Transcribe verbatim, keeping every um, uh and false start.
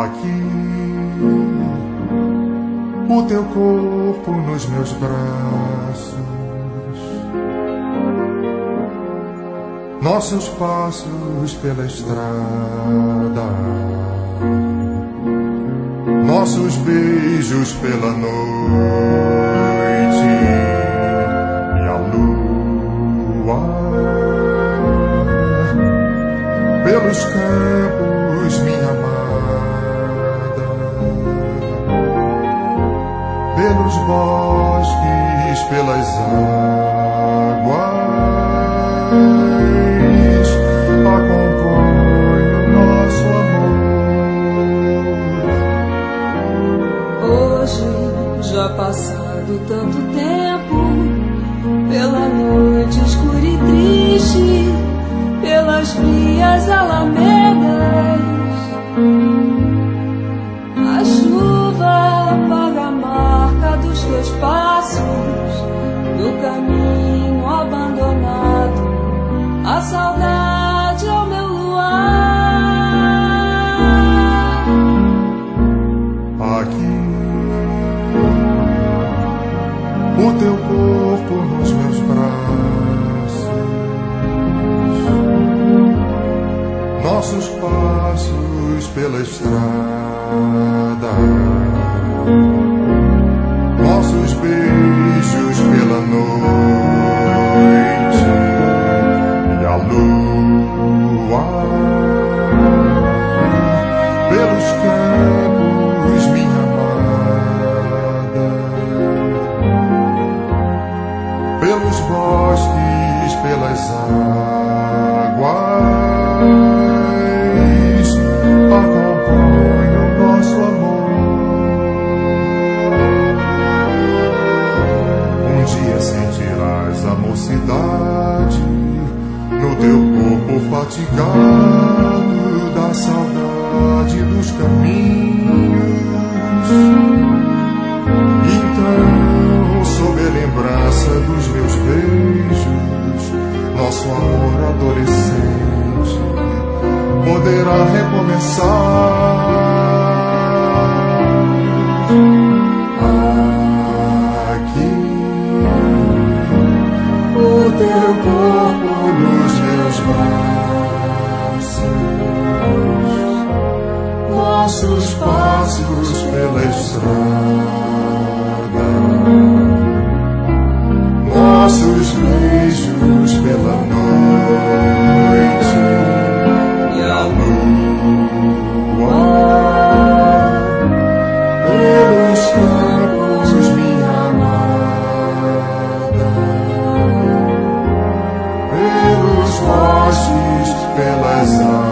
Aqui, o teu corpo nos meus braços, nossos passos pela estrada, nossos beijos pela noite e a lua pelos campos, minha amada, pelos bosques, pelas águas, acompanho nosso amor. Hoje, já passado tanto tempo, pela noite escura e triste, pelas frias alamedas, a chuva apaga a marca dos teus passos no caminho abandonado, a saudade ao meu luar. Aqui, o teu corpo nos meus braços, nossos passos pela estrada, nossos beijos pela noite e a lua pelos campos, minha amada, pelos bosques, pelas águas, acompanho nosso amor. Um dia sentirás a mocidade no teu corpo fatigado da saudade dos caminhos. Então, sob a lembrança dos meus beijos, nosso amor adolescente poderá recomeçar. Aqui, o teu corpo nos meus braços, nossos passos pela estrada, nossos beijos pela noite e a lua pelos campos, minha amada, pelos bosques, pelas águas.